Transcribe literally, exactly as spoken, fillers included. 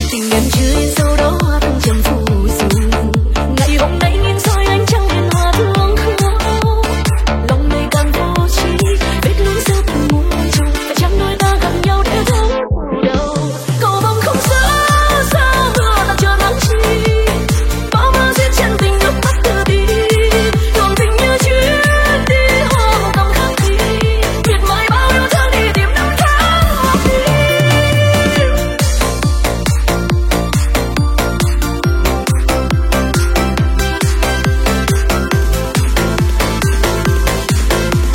tình em chưa sau đó hoa thăng trầm